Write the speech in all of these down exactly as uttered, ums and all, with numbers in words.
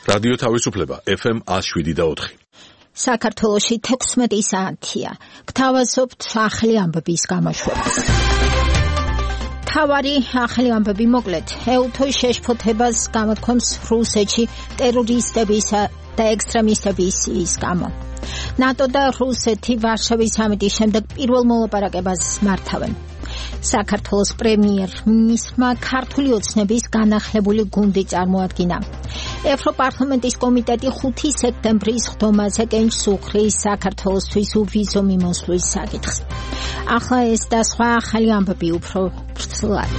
რადიო თავისუფლება ეფ ემ one oh seven point four. საქართველოში თექვსმეტი საათია. გთავაზობთ ახალი ამბების გამოშვებას. თავარი ახალი ამბები მოკლედ. ეუთოს შეშფოთებას გამოთქვამს რუსეთში ტერორისტებისა და ექსტრემისტების ის გამო. ნატო და რუსეთი ვარშავის სამიტის შემდეგ პირველ მოლაპარაკებას მართავენ. საქართველოს პრემიერ-მინისტრმა ქართული ოცნების განახლებული გუნდი წარმოადგინა. ევროპარლამენტის კომიტეტი ხუთი სექტემბრის ხდომაზე კენჭს უხრის საქართველოსთვის უვიზო მიმოსვლის საკითხს. ახლა ეს და სხვა ახალი ამბები უფრო ფრთლად.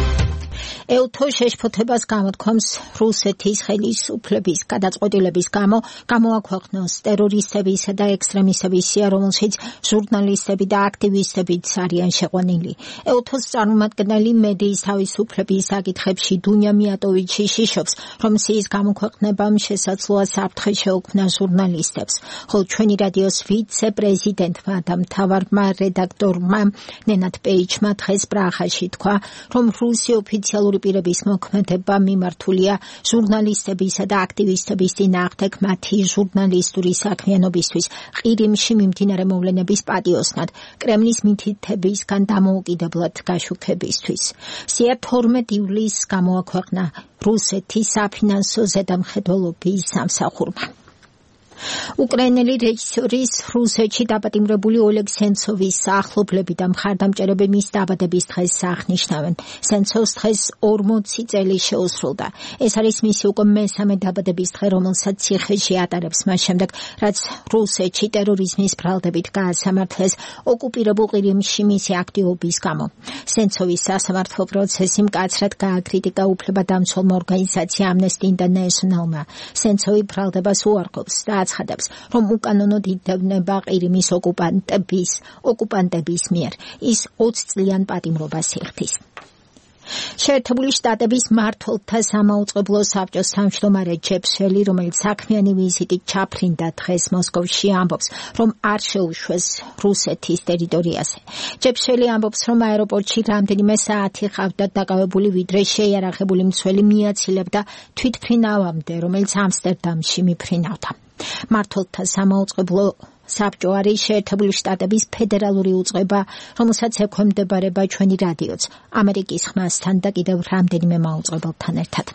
ეუთოს შეშფოთებას გამოთქვამს რუსეთის ხელისუფლების გადაწყვეტილების გამო გამოაქვეყნოს ტერორისტებისა და ექსტრემისტების სია, რომელშიც ჟურნალისტები და აქტივისტებიც არიან შეყვანილი. ეუთოს წარმომადგენელი მედიის თავისუფლების საკითხებში დუნია მიატოვიჩი შიშობს, რომ სიის გამოქვეყნებამ შესაძლოა საფრთხე შეუქმნა ჟურნალისტებს, ხოლო ჩვენი რადიოს ვიცე-პრეზიდენტმა და მთავარმა რედაქტორმა ნენად პეიჩმა დღეს პრაღაში თქვა, რომ რუსი ოფიციალური პირების მოქმედება მიმართულია ჟურნალისტებისა და აქტივისტების წინააღმდეგ მათი ჟურნალისტური საქმიანობისთვის ყირიმში მიმდინარე მოვლენების პატიოსნად კრემლის მითითებისგან დამოუკიდებლად გაშუქებისთვის. სია თორმეტ ივლისს გამოაქვეყნა რუსეთის საფინანსო ზედამხედველობის სამსახურმა. უკრაინელი რეჟისორის რუსეთში დაპატიმრებული ოლეგ სენცოვის ახლობლები და მხარდამჭერები მის დაბადების დღეს აღნიშნავენ. სენცოვს დღეს ორმოცი წელი შეუსრულდა. ეს არის მისი უკვე მესამე დაბადების დღე, რომელსაც ციხეში ატარებს მას შემდეგ, რაც რუსეთში ტერორიზმის ბრალდებით გაასამართლეს ოკუპირებულ ყირიმში მისი აქტივობის გამო. სენცოვის სასამართლო პროცესი მკაცრად გააკრიტიკა უფლებადამცველმა ორგანიზაცია Amnesty International-მა. სენცოვი ბრალდებას უარყოფს და აცხადებს, რომ უკანონოდ იდევნება ყირიმის ოკუპანტების ოკუპანტების მიერ. ის ოცი წლიან პატიმრობას იხდის. შეერთებული შტატების მმართველთა სამაუწყებლო საბჭოს თავმჯდომარე ჯეფ სელი, რომელიც საქმიანი ვიზიტით ჩაფრინდა დღეს მოსკოვში, ამბობს, რომ არ შეუშვეს რუსეთის ტერიტორიაზე. ჯეფ სელი ამბობს, რომ აეროპორტში რამდენიმე საათი ყავდათ დაკავებული, ვიდრე შეიარაღებული მცველი მიაცილებდა თვითმფრინავამდე, რომელიც ამსტერდამში მიფრინავდა. მმართველთა სამაუწყებლო საბჭო არის შეერთებული შტატების ფედერალური უწყება, რომელსაც ექვემდებარება ჩვენი რადიოც, ამერიკის ხმასთან და კიდევ რამდენიმე მაუწყებელთან ერთად.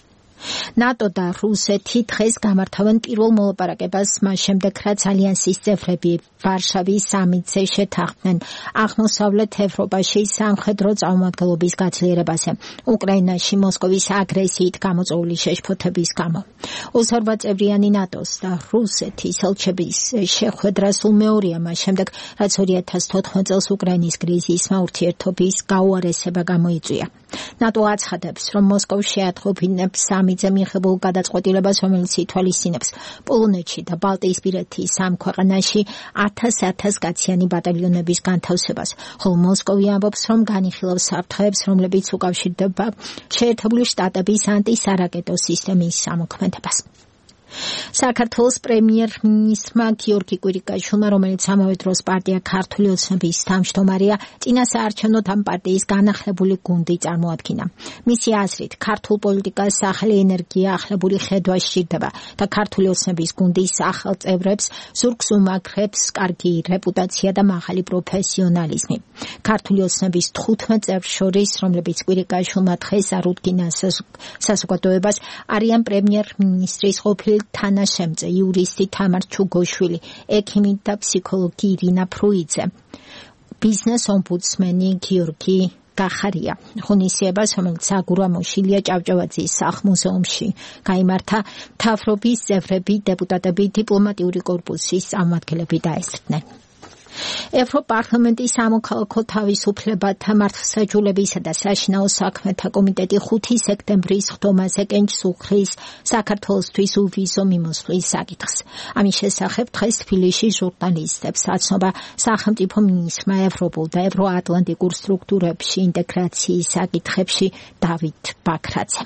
ნატო და რუსეთი დღეს გამართავენ პირველ მოლაპარაკებას მას შემდეგ, რაც ალიანსის წევრები ვარშავის სამიტზე შეთანხმდნენ აღმოსავლეთ ევროპაში სამხედრო წარმომადგენლობის გაძლიერებაზე უკრაინაში მოსკოვის აგრესიით გამოწვეული შეშფოთების გამო. ოცდაორ წევრიანი ნატოს და რუსეთის ელჩების შეხვედრა სულ მეორეა მას შემდეგ, რაც ორი ათას თოთხმეტ წელს უკრაინის კრიზისმა ურთიერთობის გაუარესება გამოიწვია. ნატო აცხადებს, რომ მოსკოვი შეატყობინებს სამიტზე მიღებულ გადაწყვეტილებას, რომელიც ითვალისწინებს პოლონეთში და ბალტიისპირეთის სამ ქვეყანაში ათას კაციანი ბატალიონების განთავსებას, ხოლო მოსკოვი ამბობს, რომ განიხილავს საფრთხეებს, რომლებიც უკავშირდება შეერთებული შტატების ანტისარაკეტო სისტემის ამოქმედებას. საქართველოს პრემიერ-მინისტრმა გიორგი კვირიკაშვილმა, რომელიც ამავე დროს პარტია ქართული ოცნების თავმჯდომარეა, წინასაარჩევნოდ ამ პარტიის განახლებული გუნდი წარმოადგინა. მისი აზრით, ქართულ პოლიტიკას ახალი ენერგია, ახალებული ხედვა სჭირდება და ქართული ოცნების გუნდის ახალ წევრებს ზურგს უმაგრებს კარგი რეპუტაცია და მაღალი პროფესიონალიზმი. ქართული ოცნების თხუთმეტ წევრს შორის, რომლებიც კვირიკაშვილმა დღეს არუდგინა საზოგადოებას, არიან პრემიერ-მინისტრის ყოფილი თანაშემწე იურისტი თამარ ჩუგოშვილი, ექიმი და ფსიქოლოგი ირინა ფრუიძე, ბიზნეს ომბუდსმენი გიორგი გახარია. ღონისძიებას, რომელიც აგურამოშილია ჭავჭავაძის სახლ-მუზეუმში გაიმართა, მთავრობის წევრები, დეპუტატები, დიპლომატიური კორპუსის წარმომადგენლები დაესწრნენ. ევროპარლამენტის სამოქალაქო თავისუფლებათა მართლმსაჯულებისა და საშინაო საქმეთა კომიტეტი ხუთი სექტემბრის ხდომაზე კენჭს უხრის საქართველოსთვის უვიზო მიმოსვლის საკითხს. ამის შესახებ დღეს თბილისში ჟურნალისტებს აცნობა სახელმწიფო მინისტრმა ევროპულ და ევროატლანტიკურ სტრუქტურებში ინტეგრაციის საკითხებში დავით ბაქრაძემ.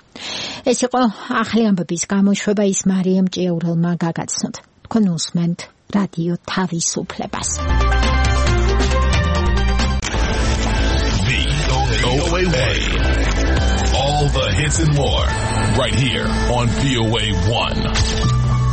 ეს იყო ახალი ამბების გამოშვება, ის მარიამ ჭიაურელმა გაგაცნოთ. თქვენ უსმენთ რადიო თავისუფლებას. All the hits and more. right here on V O A one.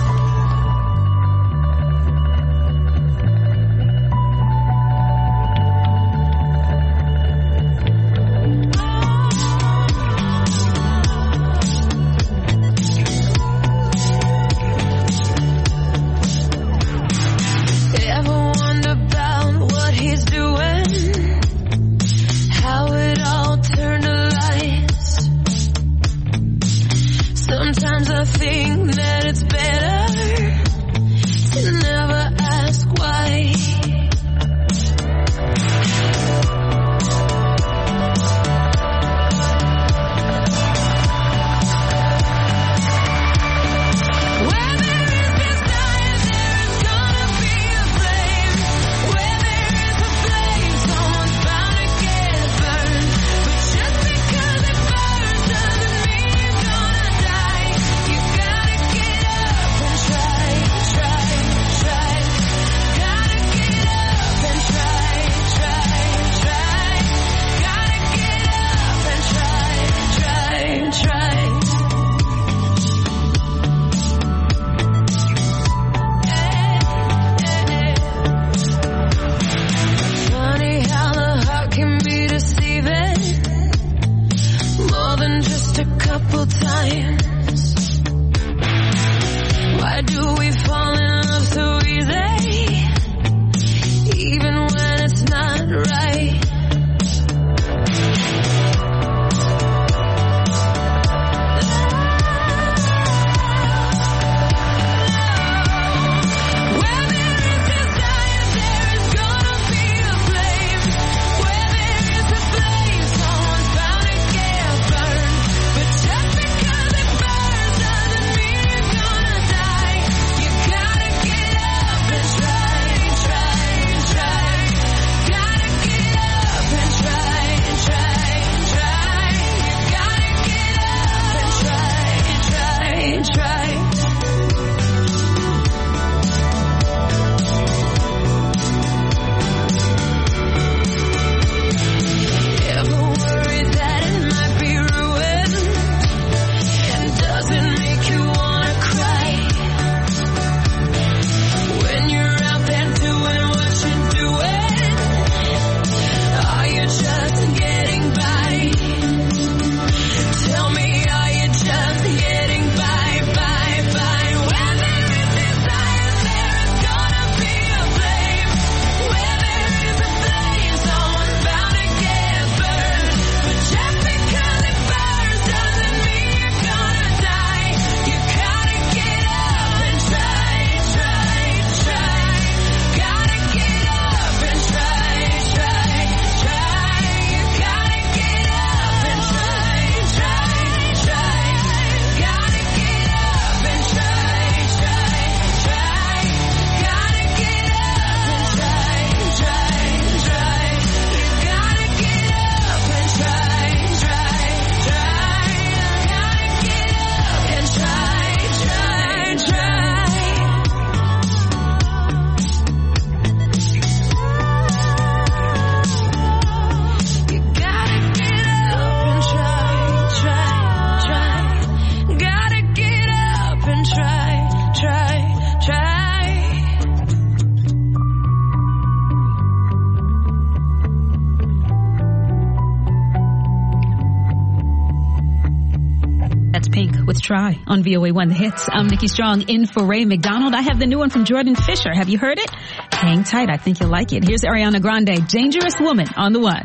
Try on V O A one The Hits. I'm Nikki Strong in for Ray McDonald. I have the new one from Jordan Fisher. Have you heard it? Hang tight. I think you'll like it. Here's Ariana Grande, Dangerous Woman on the one.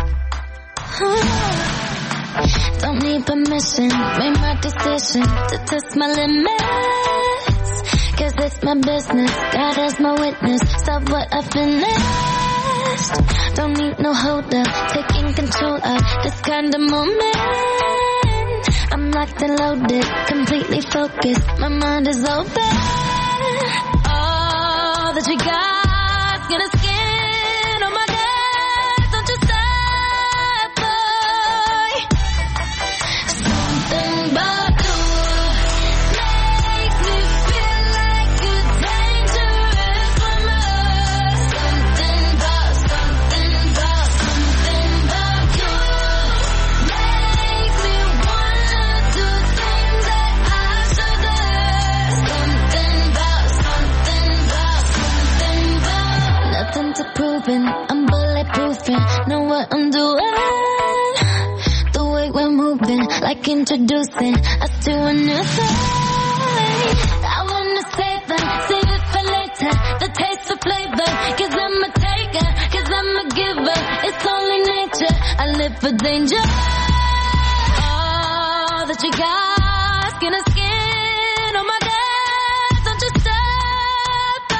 Don't need permission. Made my decision to test my limits. Cause it's my business. God as my witness. Stop what I finished. Don't need no hold up. Taking control of this kind of moment. I'm locked and loaded, completely focused. My mind is open. All that you got, gonna skin on my neck. Don't you stop, boy. Something about you makes me feel like a dangerous woman. Something about, something about, something about you makes me wanna do things bulletproofing, know what I'm doing. The way we're moving, like introducing us to a new thing. I wanna save them, save it for later. The taste for flavor, cause I'm a taker, cause I'm a giver. It's only nature, I live for danger. All that you got, skin to skin, oh my God, don't you stop.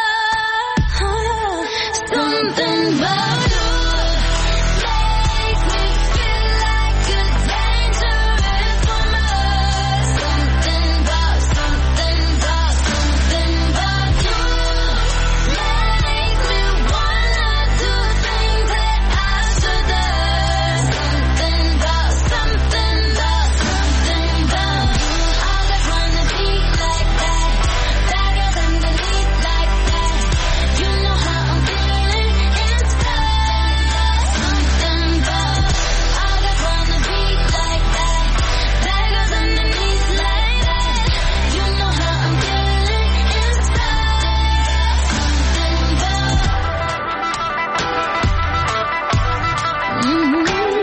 Oh, something about you makes me feel like a dangerous woman. Something about, something about, something about you makes me wanna do things that I shouldn't. Something about, something about, something about you. All that wanna be like that, dagger underneath like that. You know how I'm feeling inside. Something about, all that wanna be like that, daggers underneath like that. You know how I'm feeling inside. Something about, mm-hmm.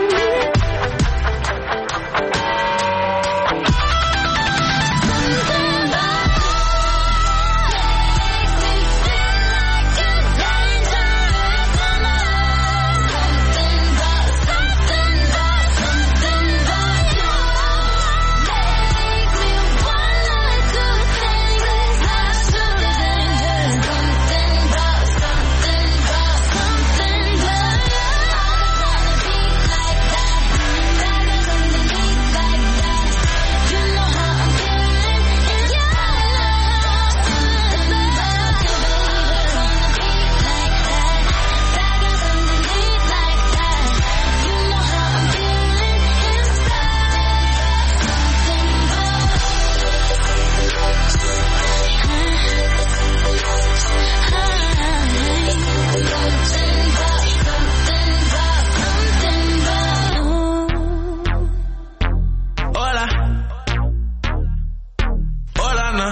Something about makes me feel like a dangerous woman. Something about, something about, something about you makes me wanna do things that I shouldn't. Something about, something about, something about you. Hola, hola, no.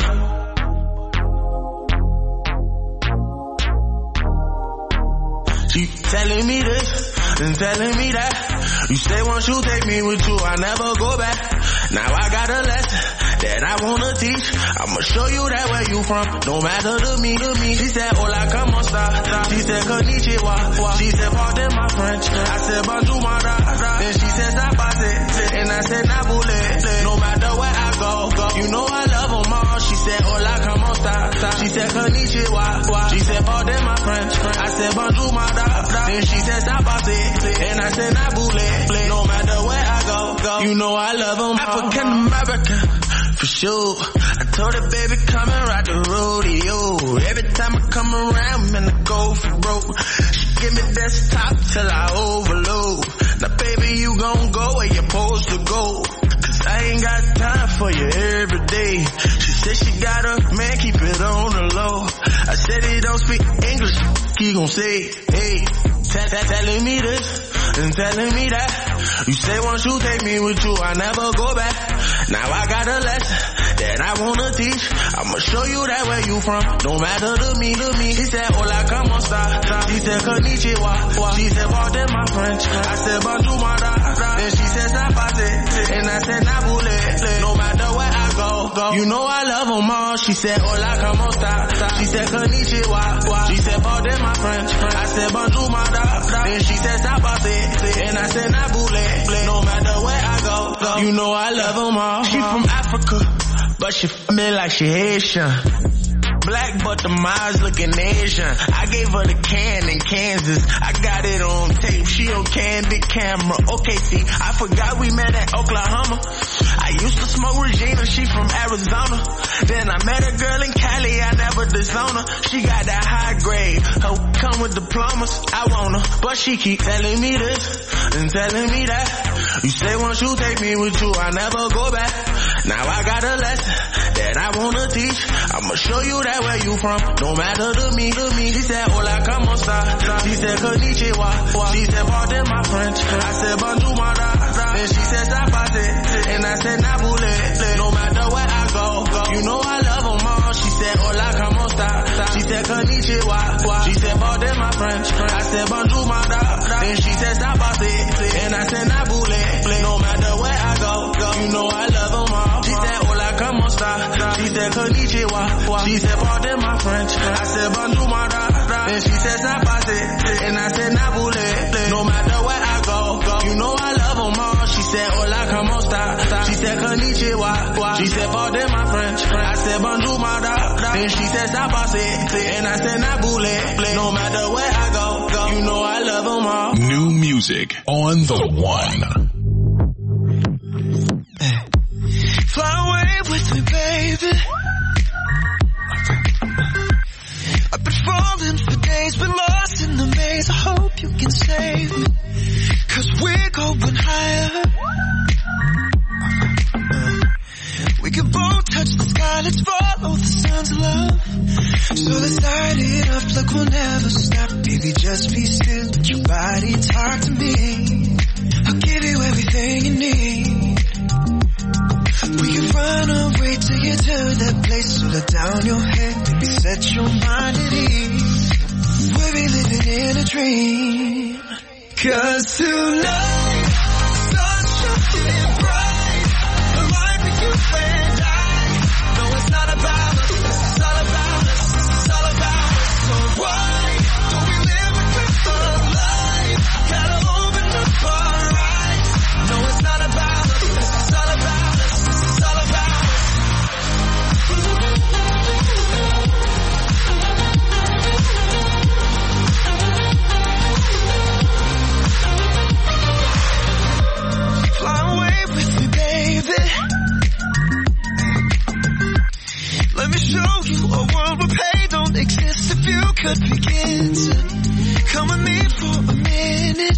She telling me this and telling me that. You say once you take me with you, I never go back. Now I got a lesson that I wanna teach. I'ma show you that where you from, no matter to me, to me. She said, hola, como esta? She said, konnichiwa. She said, pardon my French. I said, bonjour, my da. Then she said, zapate. And I said, nabule. No matter where I go, go. You know I love them all. She said, hola, como esta? She said, konnichiwa. She said, pardon my French. I said, bonjour, my da. Then she said, zapate. And I said, nabule. No matter where I go, go. You know I love them all. African American, for sure. I told her, baby, come and ride the rodeo. Every time I come around, man, I go for broke. She give me desktop till I overload. Now, baby, you gon' go where you're supposed to go. Cause I ain't got time for you every day. She said she got a man, keep it on the low. I said he don't speak English, he gon' say, hey. Tell, tell, telling me this and telling me that. You say once you take me with you, I never go back. Now I got a lesson that I wanna teach. I'ma show you that where you from, no matter to me, to me. She said, hola, como esta? She said, konnichiwa. She said, pardon my French. I said, bonjour, my da. Then she said, zapate. And I said, nabule. No matter where I go, go. You know I love them all. She said, hola, como esta? She said, konnichiwa. She said, pardon my French. I said, bonjour, my da. Then she said, zapate. And I said, nabule. No matter where I go, go. You know I love them all. She from Africa, but she f me like she Haitian. Black but the miles looking Asian. I gave her the can in Kansas. I got it on tape. She on candid camera. Okay, see, I forgot we met at Oklahoma. I used to smoke Regina. She from Arizona. Then I met a girl in Cali. I never disown her. She got that high grade. Her come with diplomas. I want her, but she keep telling me this and telling me that. You say once you take me with you, I never go back. Now I got a lesson that I wanna teach. I'ma show you that where you from, no matter to me, to me. She said, hola, como esta? She said, konnichiwa. She said, pardon my French. I said, bonjour, my da. Then she said, zapate. And I said, nabule. No matter where I go, go. You know I love them all. She said, hola, como esta? She said, konnichiwa. She said, pardon my French. I said, bonjour, my dog. Then she said, stop, I said, and I said, nah, bullet. No matter where I go, go, you know I love them all. She said, hola, come on, stop. She said, konnichiwa. She said, pardon my French. I said, bonjour, my dog. Then she said, stop, I said, and I said, nah, bullet. No matter where I go, go, you know I love them all. She said, hola, come on, stop. She said, konnichiwa. She said, pardon my French. I said, bonjour, my dog. Then she said, stop, I said, and I said, nah, bullet. No matter where I go, go, you know I love them all. New music on the one. Fly away with me, baby. I've been falling for days, been lost in the maze. I hope you can save me, 'cause we're going higher. We can both touch the sky, let's follow the sun's love. So let's light it up like we'll never stop. Baby, just be still, let your body talk to me. I'll give you everything you need. We can run away till you to that place. So let down your head, baby, set your mind at ease. We'll be living in a dream. 'Cause tonight, sun shining bright, the light with you and I. No, it's not about us, it's all about us, it's all about us. So why don't we live it with the light? Gotta open up our eyes. No, it's not about us, it's all about us, it's all about us. Fly away with me, baby. Let me show you a world where pain don't exist. If you could begin to come with me for a minute,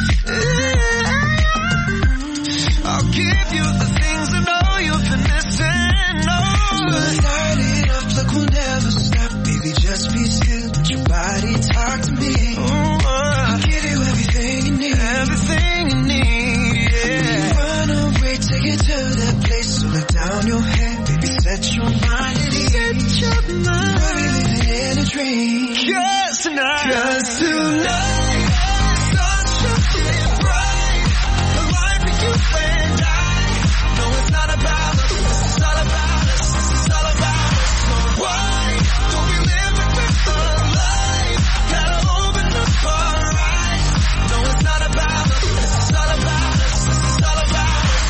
I'll give you the things I know you've been missing. Oh, let's light it up like we'll never stop. Baby, just be still, let your body talk to me. Oh, I'll give you everything you need, everything you need. Yeah. Run away, take it to that place. So let down your head, baby, set your mind at ease. Set your mind. We'll be living in a dream. 'Cause tonight, 'cause tonight, sun shining bright, the light with you and I. No, it's not about us, it's all about us, it's all about us. So why don't we live it with the light? Gotta open up our eyes. No, it's not about us, it's all about us, it's all about us.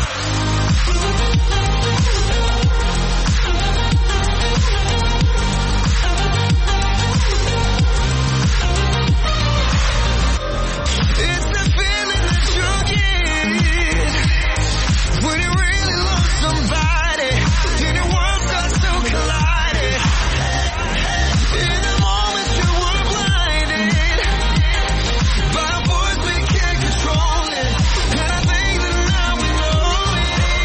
It's the feeling that you get when you really love somebody, and your world starts to collide. In the moment you were blinded by a voice we can't control it, and I think that now we know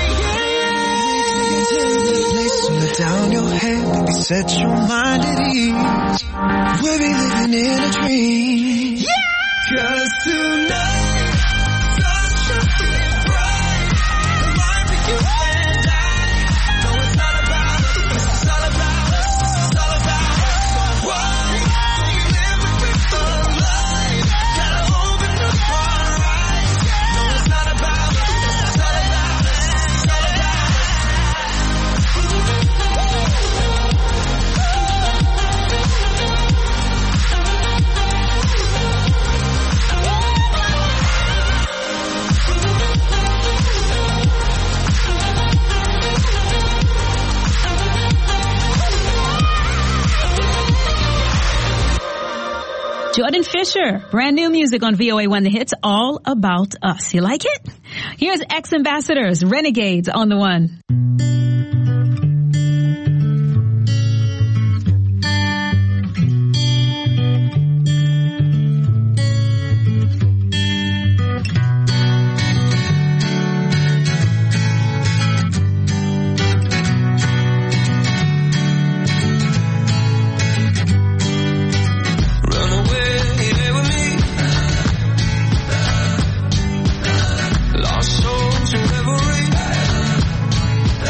it. Take it to the place, so let down your head, baby, set your mind at ease. We'll be living in a dream. Yeah! 'Cause tonight, sun shining bright, the light with you and I. No, it's not about us, it's all about us, it's all about us. So why don't we live it with the light? Gotta open up our eyes. No, it's not about us, it's all about us, it's all about us. Jordan Fisher, brand new music on V O A one The Hits, all about us. You like it? Here's Ex-Ambassadors, Renegades on the one. Lost souls in revelry.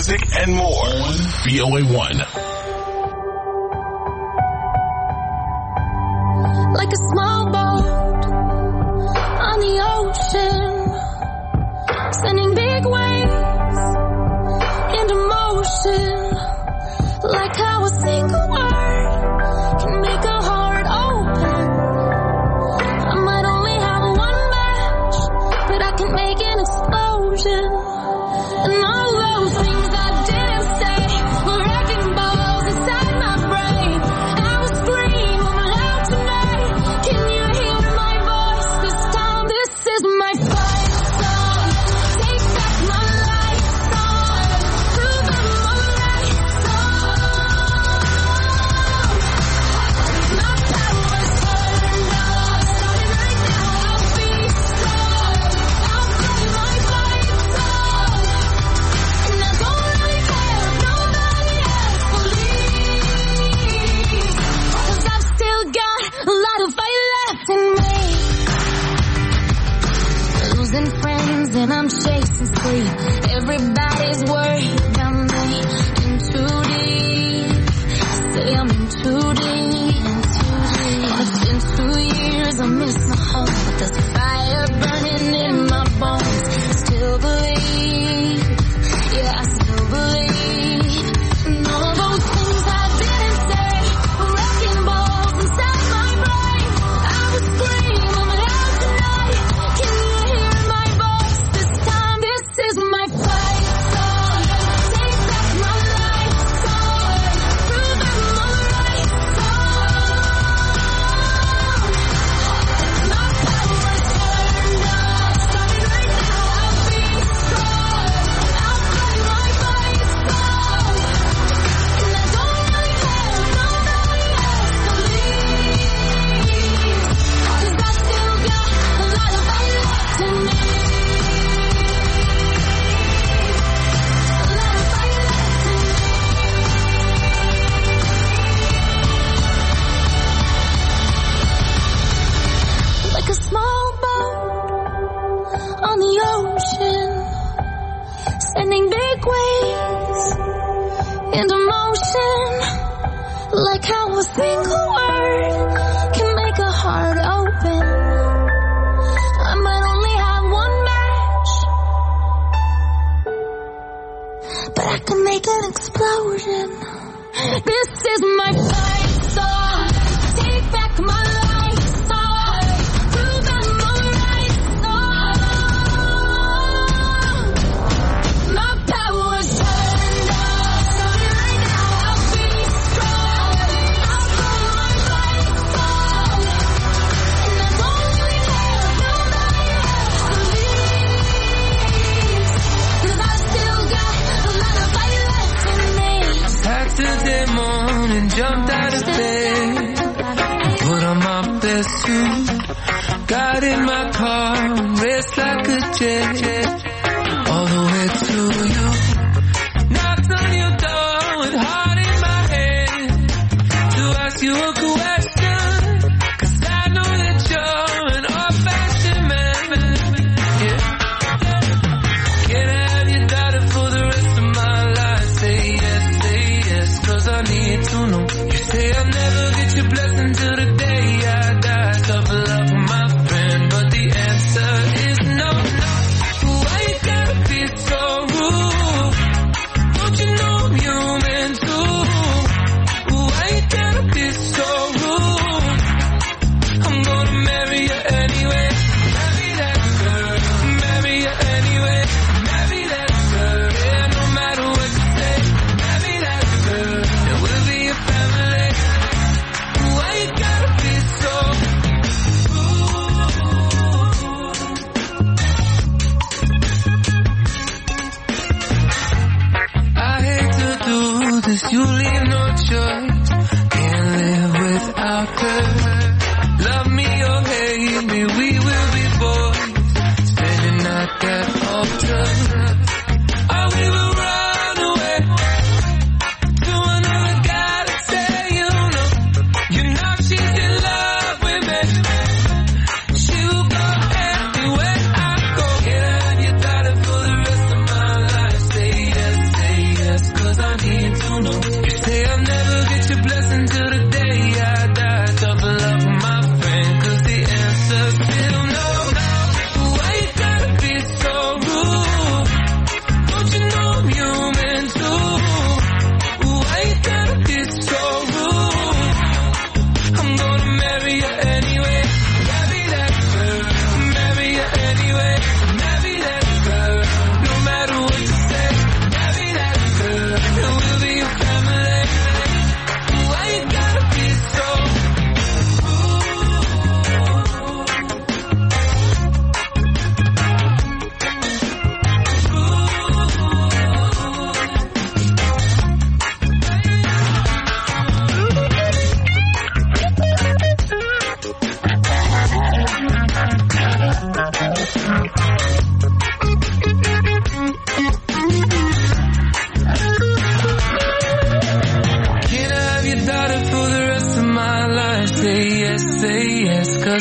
music, and more on V O A one. Like a small boat on the ocean, sending big waves into motion. Like how a single word can make a heart open. I might only have one match, but I can make an explosion. And all those things I didn't say were wrecking balls inside my brain. I will scream aloud tonight. Can you hear my voice this time? This is my fight song. Take back my life song. Prove I'm alright song. My power's turned on. Starting right now, I'll be strong. I'll play my fight song. And I don't really care if nobody else believes. 'Cause I've still got a lot of fight left in me. Losing friends and I'm chasing sleep. Everybody's worried about me. In too deep. Say I'm in too deep. It's been two years, I miss my home. But there's a fire burning in my bones. Still believe. Yeah, I still believe. And all those things I didn't say were wrecking balls inside my brain. I will scream aloud tonight. Can you hear my voice this time? This is my fight song. Take back my life song. Prove I'm alright song. My power's turned on. Starting right now, I'll be strong. I'll play my fight song. And I don't really care if nobody else believes. 'Cause I still got a lot of fight left in me. A lot of fight left in me. Like a small boat on the ocean, sending big waves into motion. Like how a single word can make a heart open. I might only have one match, but I can make an explosion. This is my fight song. Take back my life song. Prove I'm alright song. My power's turned on. Starting right now, I'll be strong. I'll play my fight song. And I don't really care if nobody else believes. 'Cause I still got a lot of fight left in me. Saturday morning, jumped out of bed, put on my best suit, got in my car, raced like a jet, all the way to you. Knocked on your door with heart in my head, to ask you a question, 'cause I know that you're an old-fashioned man. Yeah. Can I have your daughter for the rest of my life? Say yes, say yes, 'cause I need to know. You say I'll never get your blessing till the day I die. Tough love for my friend, but the answer is no, no. Why you gotta be so rude? Don't you know I'm human too? Why you gotta be so rude? I'm gonna marry you anyway. Marry that girl. Marry you anyway. Marry that girl. Yeah, no matter what you say. Marry that girl. And we'll be a family. Why you gotta be so rude? I hate to do this, you leave no choice. Can't live without her. Love me or hate me, we will be boys. Standing at that altar. Or we will run away to another guy to say, you know, you know she's in love with me. She will go anywhere I go. Can I have your daughter for the rest of my life? Say yes, say yes.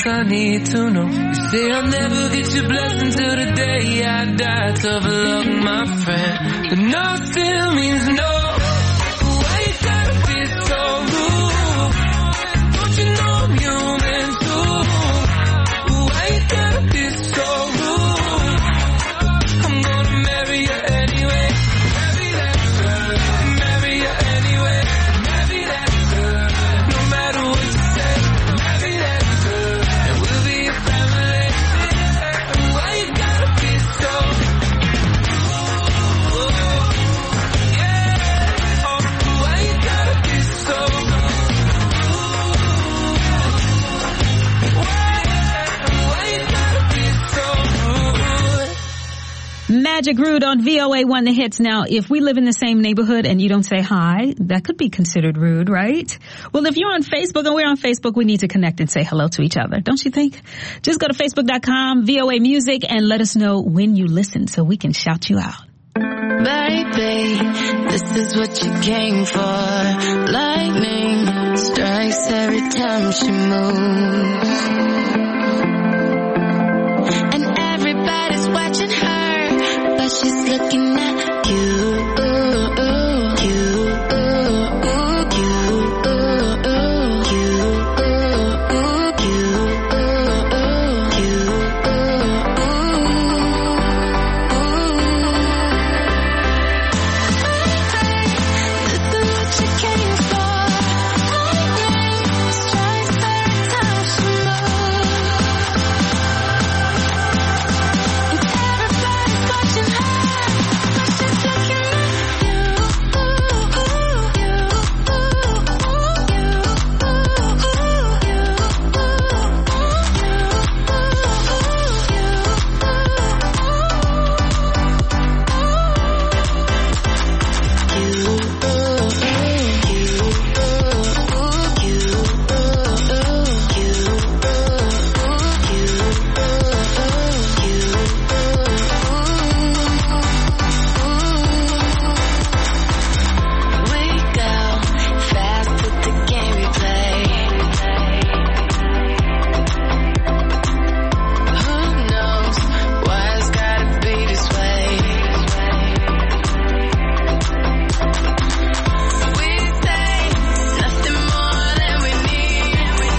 else I need to know. You say I'll never get your blessing till the day I die. Tough luck, my friend, but no still means no. Why you gotta be so rude? Don't you know I'm human too? Why you gotta be so rude? I'm gonna marry you anyway. Marry that girl. Marry you anyway. Marry that girl. No matter what you say. Marry that girl. And we'll be a family. Why you gotta be so Magic Rude on V O A one, the hits. Now, if we live in the same neighborhood and you don't say hi, that could be considered rude, right? Well, if you're on Facebook and we're on Facebook, we need to connect and say hello to each other, don't you think? Just go to facebook dot com, V O A Music, and let us know when you listen so we can shout you out. Baby, this is what you came for. Lightning strikes every time she moves. And everybody's watching her, but she's looking at you. Ooh, ooh, you, ooh, ooh, you, ooh, ooh, you, ooh, ooh, you, ooh, ooh, you, ooh, ooh. This is what you came for. Lightning strikes every time she moves. And everybody's watching her, but she's looking at you. Ooh, ooh, you, ooh, ooh, you, ooh, ooh, you, ooh, ooh, we go fast with the game we play. Who knows why it's gotta be this way? We say nothing more than we need.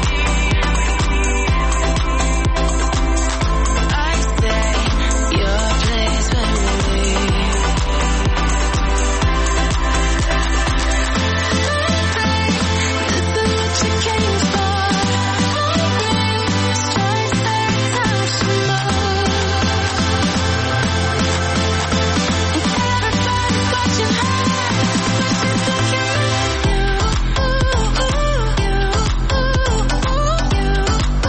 I say your place when we leave. This is what you came for. Lightning strikes every time she moves. And everybody's watching her, but she's looking at you. Ooh, ooh, you, ooh, ooh, you, ooh, ooh, you,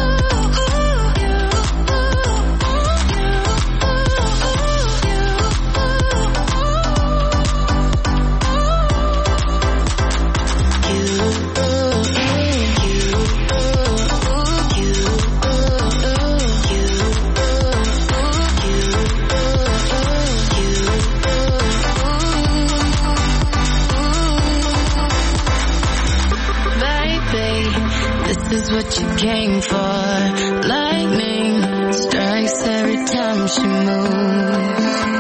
Baby, this is what you came for. Lightning strikes every time she moves.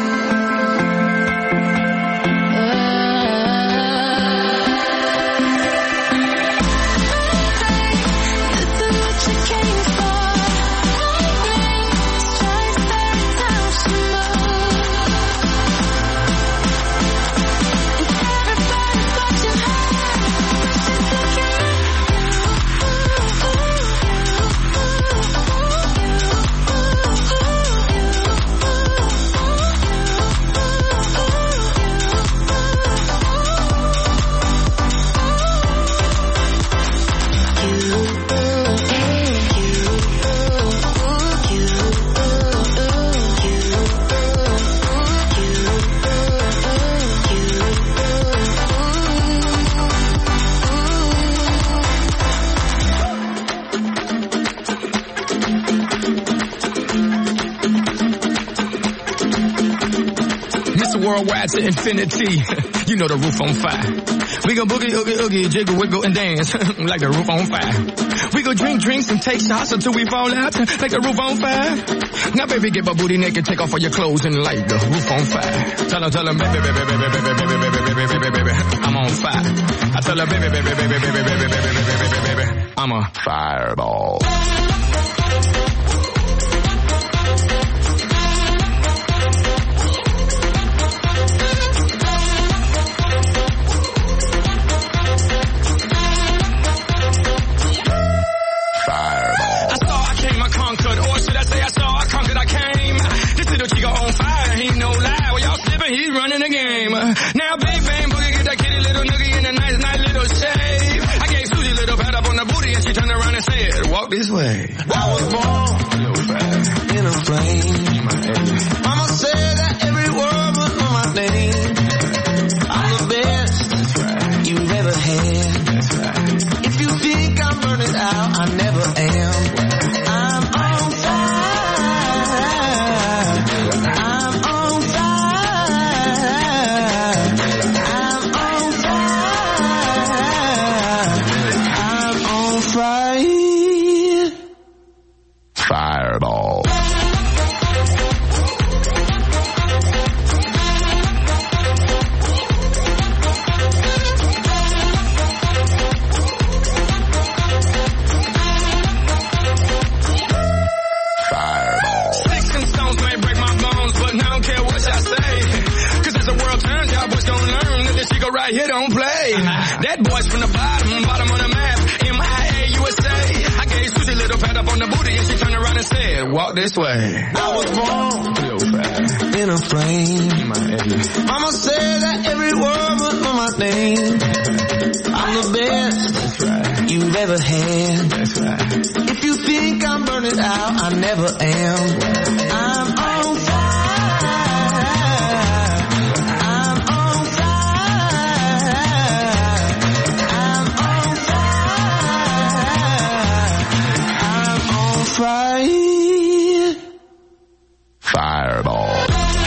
This is what you came for. Lightning strikes every time she moves. And everybody's watching her, but she's looking at you. Ooh, ooh, Worldwide to infinity. You know the roof on fire. We go boogie, oogie, oogie, jiggle, wiggle, and dance like the roof on fire. We go drink drinks and take shots until we fall out like the roof on fire. Now, baby, get my booty naked, take off all your clothes and light the roof on fire. Tell her, tell her, baby, baby, baby, baby, baby, baby, baby, baby, baby, I'm on fire. I tell her, baby, baby, baby, baby, baby, baby, baby, baby, baby, I'm a fireball. He's running the game. Now big bang boogie, get that kitty little noogie in a nice, nice little shave. I gave Susie a little pat up on the booty and she turned around and said, walk this way. I was born in a flame. Mama said that every word was on my name. I'm the best you've ever had. If you think I'm burning out, I never am. I'm on fire. I'm on fire. Fireball. Fireball. Sticks and stones may break my bones, but I don't care what y'all say. Cause as the world turns, y'all boys gon' learn that this shit right here don't play. That boy's from the bottom, bottom of the map. M I A U S A. I gave Susie a little pat up on the booty and she turned around and said, walk this way. I was born in a flame. Mama said that every word was on my name. I'm the best That's right. you've ever had. That's right. If you think I'm burning out, I never am. I'm on fire. I'm on fire. I'm on fire. I'm on fire. Fireball.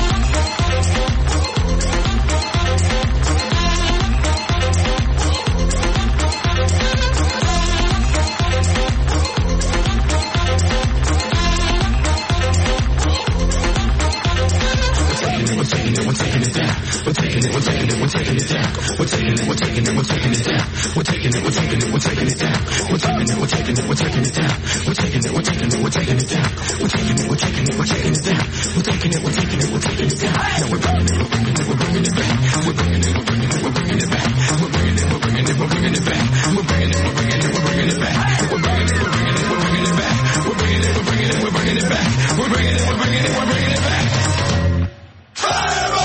We're taking it, we're taking it down. We're taking it, we're taking it, we're taking it down. We're taking it, we're taking it, we're taking it down. We're taking it, we're taking it, we're taking it down. We're taking it, we're taking it, we're taking it down. We're taking it, we're taking it, we're taking it down. We're taking it, we're taking it, we're taking it down. We're taking it, we're taking it, we're taking it down. Now we're bringing it, we're bringing it, we're bringing it back. We're bringing it, we're bringing it, we're bringing it back. We're bringing it, we're bringing it, we're bringing it back. We're bringing it, we're bringing it, we're bringing it back. We're bringing it, we're bringing it, we're bringing it back. We're bringing it, we're bringing it, we're bringing it back. We're bringing it, we're bringing it, we're bringing it back. Fireball!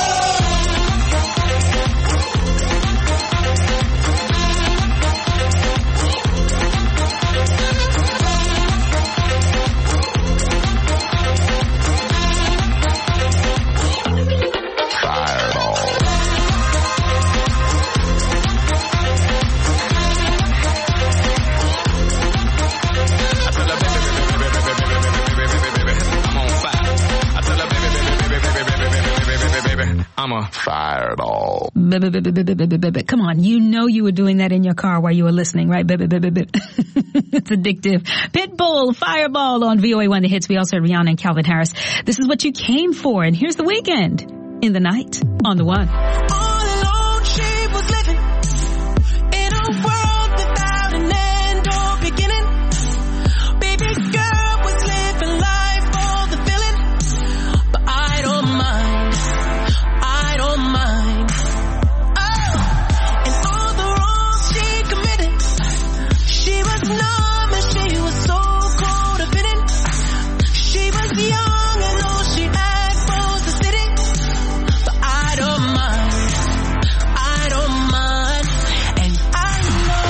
I'm a fireball. Come on, you know you were doing that in your car while you were listening, right? It's addictive. Pitbull, Fireball on V O A one The Hits. We also had Rihanna and Calvin Harris. This is what you came for, and here's The Weeknd in the night on the one. All alone she was living in a world without an end or beginning. Baby girl was living life for the feeling, but I don't mind. I don't mind. Oh, and all the wrongs she committed, she was numb and she was so codependent. She was young and all she had was the city, but I don't mind. I don't mind. And I know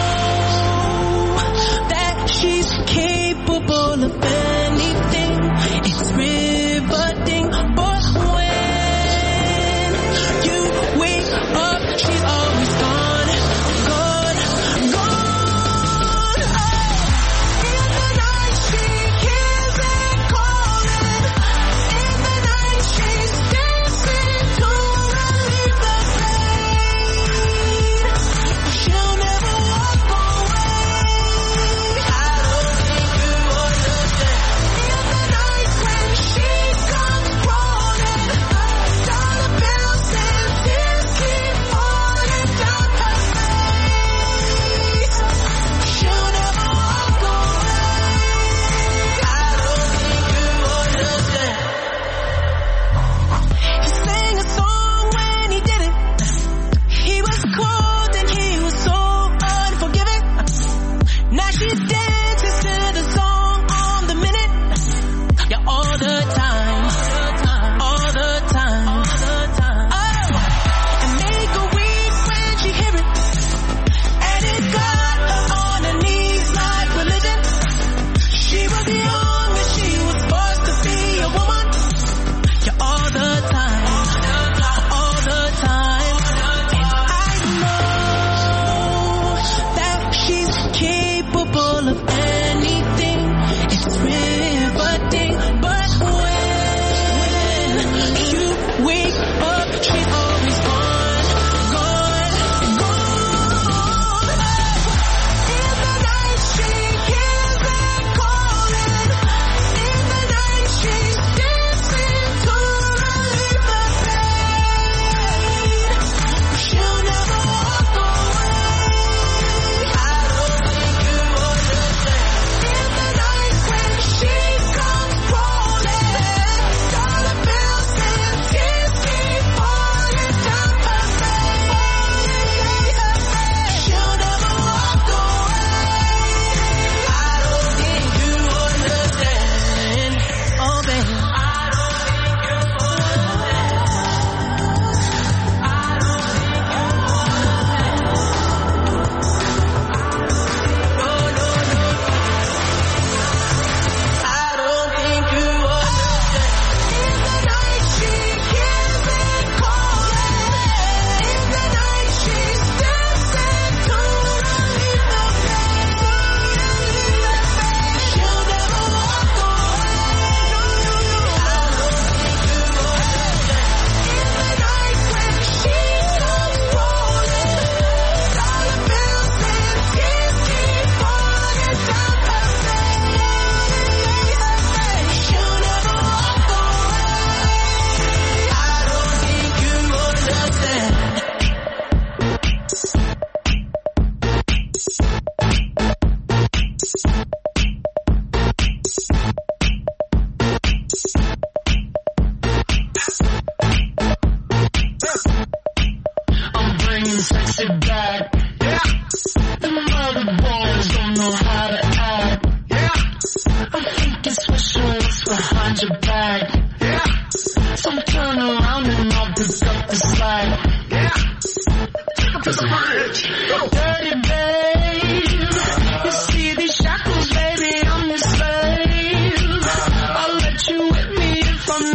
sexy back. Yeah. The mother boys don't know how to act. Yeah. I think it's special what's behind your back. Yeah. So turn around and I'll pick up the slack. Yeah. Take up to the bridge. Dirty babe. You see these shackles, baby, I'm your slave. I'll let you whip me if I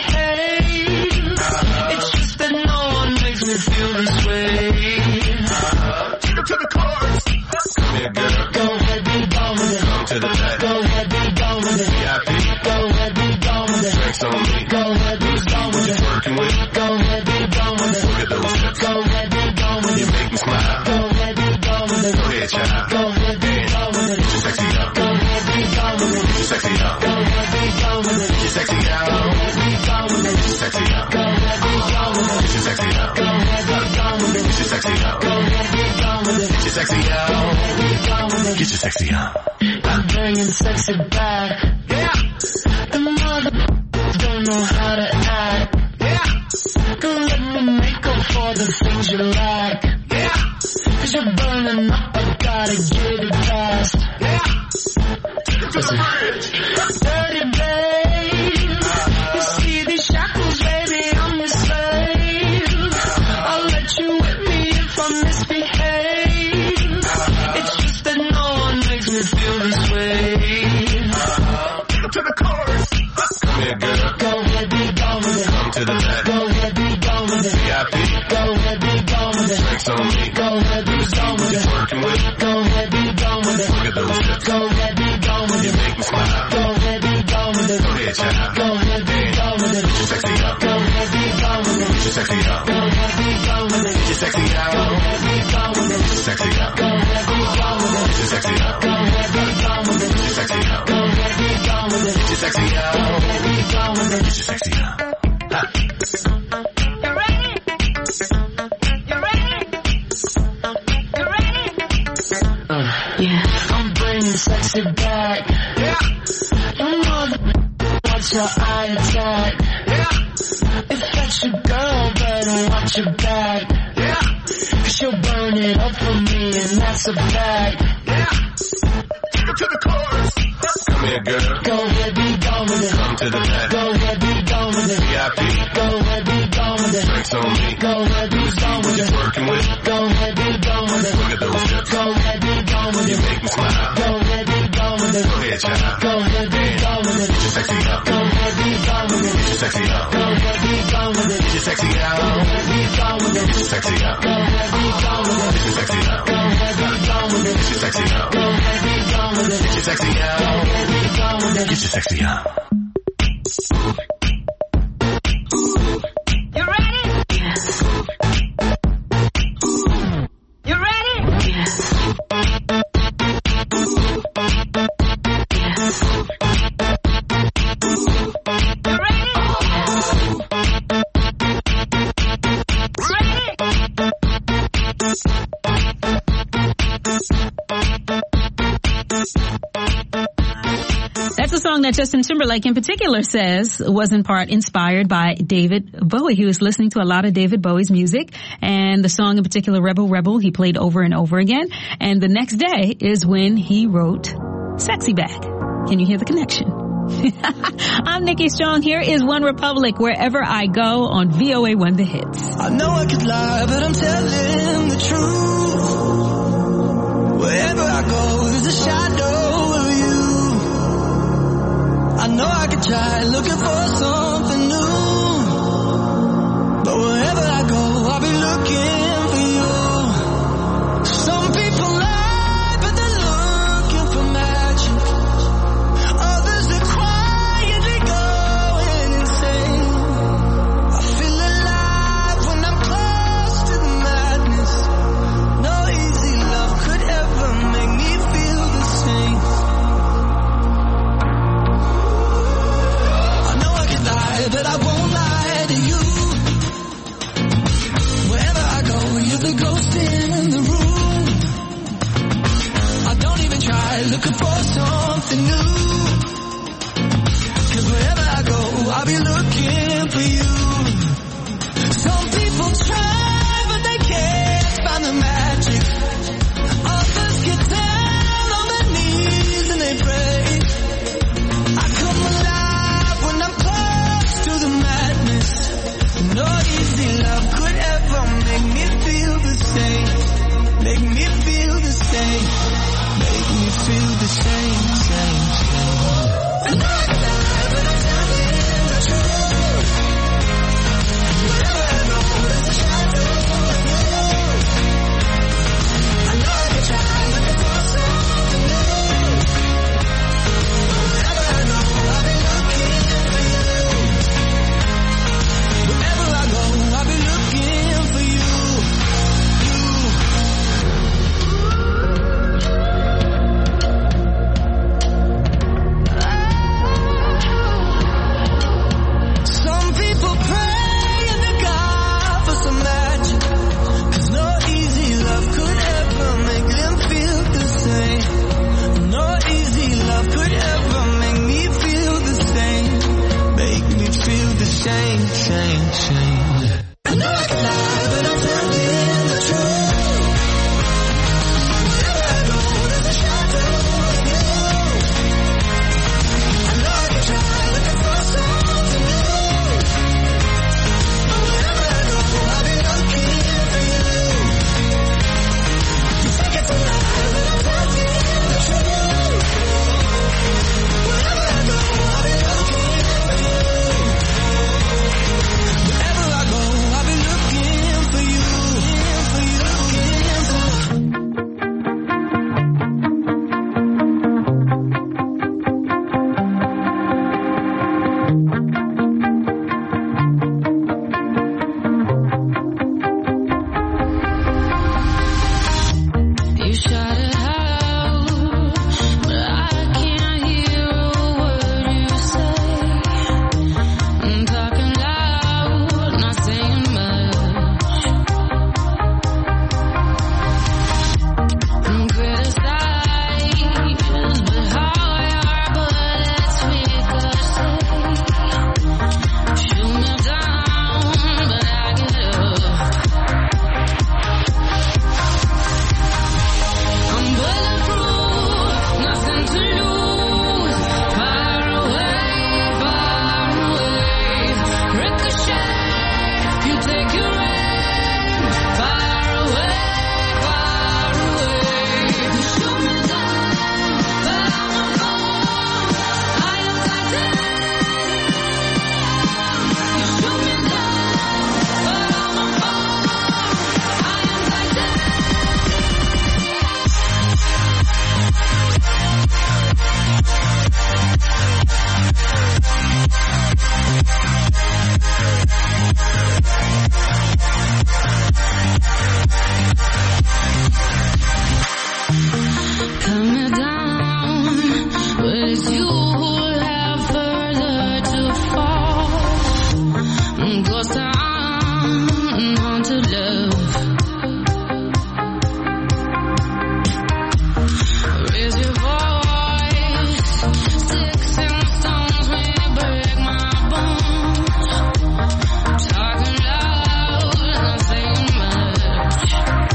misbehave. It's just that no one makes me feel this way. Take up to the chorus. Come here, girl. Go ahead, be gone with it. Come to the back. Go ahead, be gone with it. V I P. Go ahead, be gone with it. Drinks on me. Go ahead, be gone with it. Working with. Go ahead, be gone with it. Look at those hips. Go ahead, be gone with it. You make me smile. Go ahead, be gone with it. Go ahead, child. Go ahead, be gone with it. Get your sexy out. Go ahead, be gone with it. Get your sexy out. Go ahead, be gone with it. Get your sexy out. Go ahead, be gone with it. Get your sexy out. Go ahead, be gone with it. Get your sexy out. Go ahead, be gone with it. Get your sexy out. Go ahead, be gone with it. Get your sexy out. Go ahead, be gone with it. Get your sexy out. I'm bringing sexy back. Yeah. The mother don't know how to act. Yeah. Go let me make up for the things you lack. Yeah. Cause you're burning up, I gotta get it fast. Yeah. Take it to the bridge. Dirty babe. You see these shackles, baby, I'm your slave. I'll let you whip me if I misbehave. It's just that no one makes me feel this way. Take it to the chorus. Come here, girl. Go ahead, be gone with it. Come to the back. Go ahead, be gone with it. V I P. Go ahead, be gone with it. Drinks on me. Go ahead, be gone with it. Working with. Go ahead, be gone with it. Look at those hips. Go ahead, be gone with it. You make me smile. Go ahead, be gone with it. Go ahead, child. Go ahead, be gone with it. Get your sexy out. Go ahead, be gone with it. Get your sexy out. Go ahead, be gone with it. Get your sexy out. Go ahead, be gone with it. Get your sexy out. Go ahead, be gone with it. Get your sexy out. Go ahead, be gone with it. Get your sexy out. Go ahead, be gone with it. Get your sexy out. Go ahead, be gone with it. Get your sexy out. Ha. You ready? You ready? You ready? Uh, yeah. I'm bringing sexy back. Yeah. Your mother watch your eye attack. Yeah. If that's your girl, better watch your back. Yeah. Cause she'll burn it up for me and that's a fact. Yeah. Take it to the chorus. Come here, girl. Go ahead, be gone with it. Come to the back. Go ahead, be gone with it. V I P. Go ahead, be gone with it. Drinks on me. Go ahead, be gone with it. Working with. Go ahead, be gone with it. Look at those hips. Go ahead, be gone with it. You make me smile. Go ahead, be gone with it. Go ahead, child. Go ahead, be gone with it. Get your sexy out. Go ahead, be gone with it. Get your sexy out. Go ahead, be gone with it. Get your sexy out. Go ahead, be gone with it. Get your sexy out. Go ahead, be gone with it. Get your sexy out. Go ahead, be gone with it. Get your sexy out. Go ahead, be gone with it. Get your sexy out. Go ahead, be gone with it. Get your sexy out. You ready? Yes. You ready? Yes. Yes. You ready? That's a song that Justin Timberlake in particular says was in part inspired by David Bowie. He was listening to a lot of David Bowie's music, and the song in particular, Rebel Rebel, he played over and over again. And the next day is when he wrote Sexy Back. Can you hear the connection? I'm Nikki Strong. Here is One Republic, Wherever I Go on V O A one The Hits. I know I could lie, but I'm telling the truth. Wherever I go, there's a shadow of you. I know I could try looking for something new, but wherever I go, I'll be looking for you. Some people lie, but they're looking for magic. Others are quietly going insane. I feel alive when I'm close to the madness. No easy love could ever make me feel the same. I know I could lie, but change, change, change. I know I can lie, but I'm telling the truth. Wherever I go, there's a shadow of you. I know I can try looking for something new. But wherever I go, I'll be looking for you. You think it's a lie, but I'm telling the truth. Wherever I go, I'll be looking for you. Wherever I go, I'll be looking for you, for you, looking for. You shout it out, but I can't hear a word you say. I'm talking loud, not saying much. I'm criticized, but how your bullets ricochet. Shoot me down, but I get up. I'm bulletproof, nothing to lose. Far away, far away. Ricochet, you take your aim. Far away, far away. You shoot me down, but I won't fall. I am titanium. You shoot me down, but I won't fall. I am titanium. Come me down, but it's you who have further to fall. Ghost town, haunted love. Raise your voice, sticks and stones may break my bones. Talking loud, not saying much.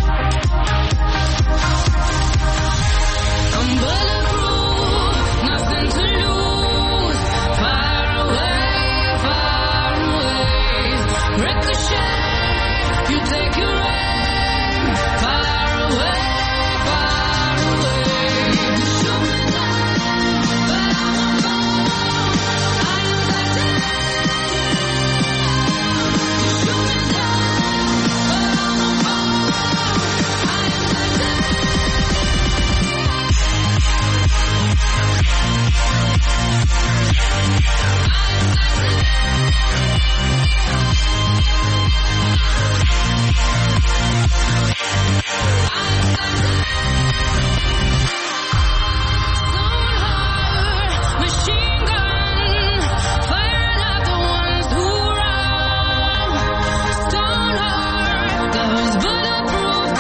I'm bulletproof, nothing to lose. Far away, far away. Ricochet, you take your aim. Far away, far away. You shoot me down, but I won't fall. I am titanium. You shoot me down, but I won't fall. I am titanium. Machine gun, firing at the ones who run. Stone heart, those bulletproof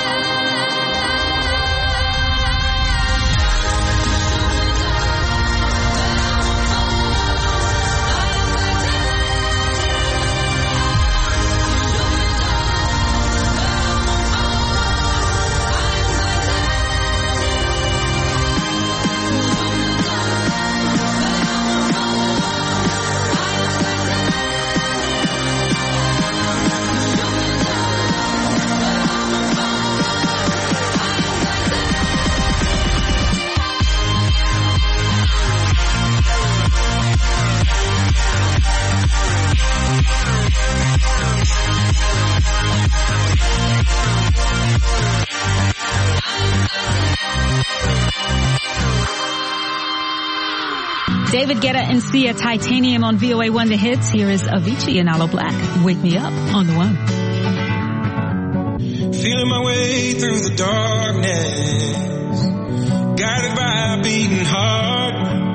David Guetta and Sia, Titanium on V O A one The Hits. Here is Avicii and Aloe Black. Wake Me Up on the One. Feeling my way through the darkness, guided by a beating heart.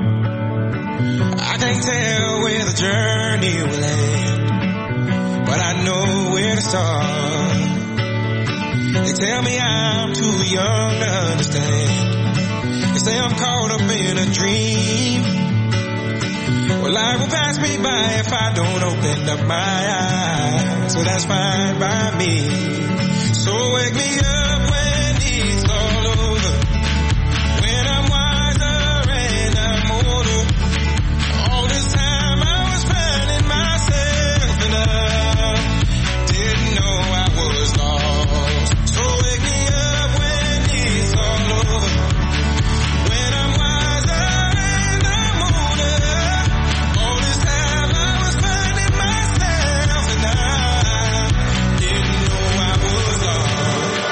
I can't tell where the journey will end, but I know where to start. They tell me I'm too young to understand. They say I'm caught up in a dream, Well, life will pass me by if I don't open up my eyes. So that's fine by me. So wake me up when it's all over, when I'm wiser and I'm older. All this time I was finding myself and I didn't know I was lost. So wake me up when it's all over, when I'm wiser and I'm older. All this time I was finding myself and I didn't know I was lost.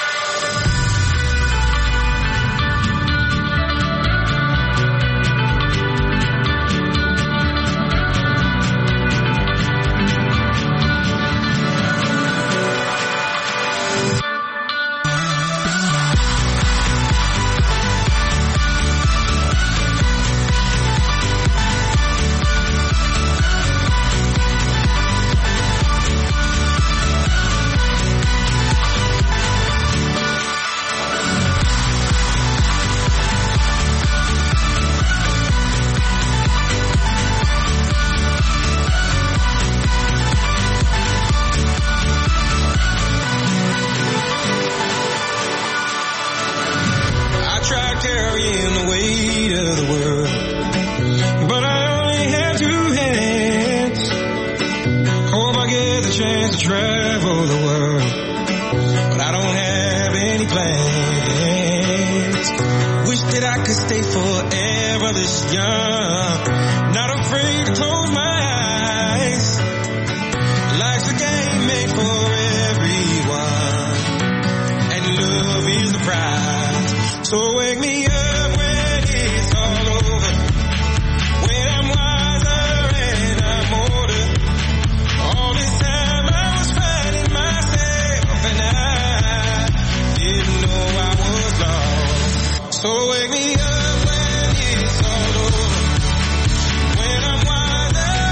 I tried carrying the weight of the world, but I only had two hands. Hope I get the chance to travel the world, but I don't have any plans. Wish that I could stay forever this young, not afraid to close my eyes. Life's a game made for everyone, and love is the prize. So wake me up when it's all over, when I'm wiser and I'm older. All this time I was finding myself and I didn't know I was lost. So wake me up when it's all over, when I'm wiser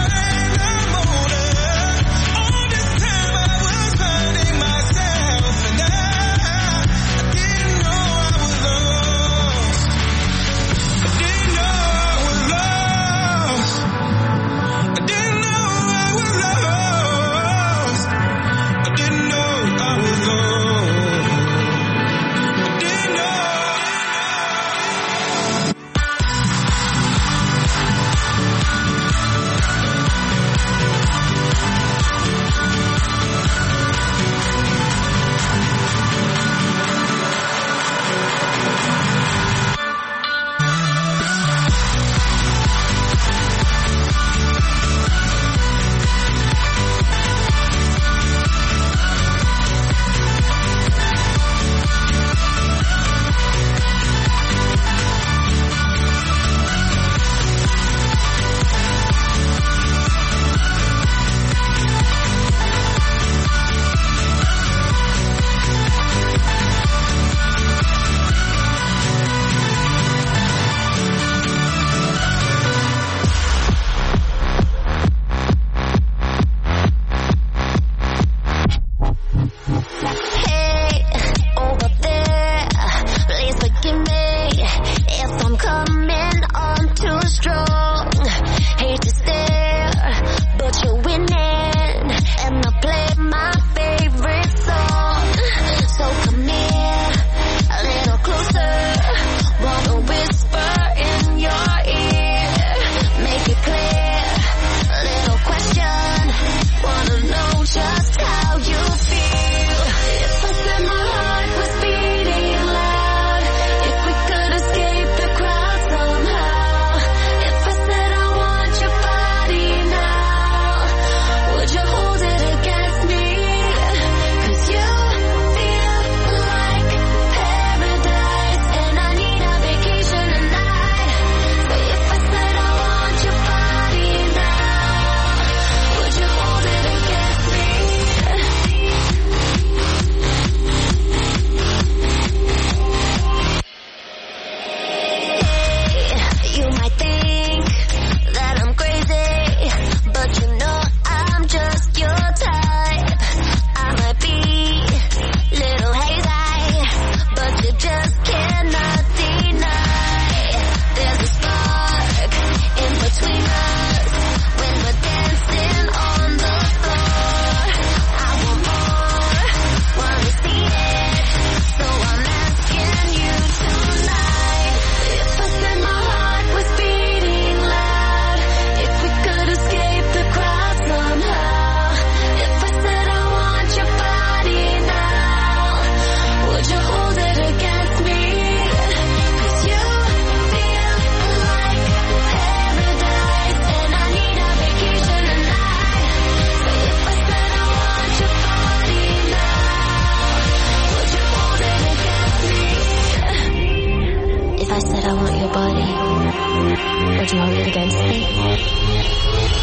Or do you hold it against me?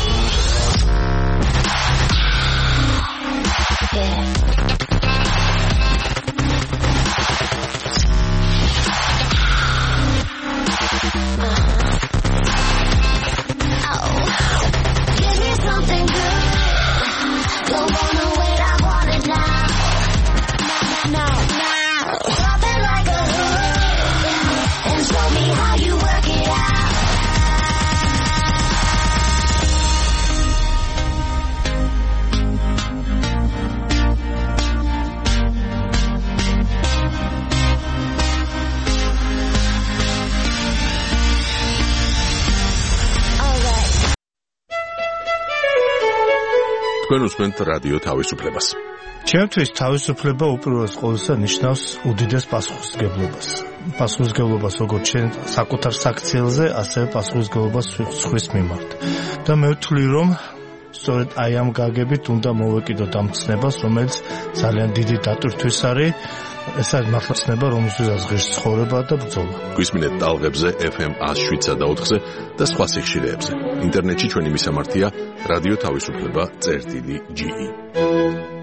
Yeah. თქვენ უსმენთ რადიო თავისუფლებას. ჩემთვის თავისუფლება უპირველეს ყოვლისა ნიშნავს უდიდეს პასუხისმგებლობას. პასუხისმგებლობას როგორც ჩვენ საკუთარ საქციელზე, ასევე პასუხისმგებლობას სხვის მიმართ. და მე ვთვლი, რომ სწორედ აი ამ გაგებით უნდა მოვეკიდოთ ამ ცნებას, რომელიც ძალიან დიდი დატვირთვის არის. ეს არის მართლა ცნება, რომელსაც ღირს ცხოვრება და ბრძოლა. გვისმინეთ ტალღებზე ეფ ემ one oh seven point four-ზე და სხვა სიხშირეებზე. ინტერნეტში ჩვენი მისამართია რადიო თავისუფლება წერტილი ჯი ი.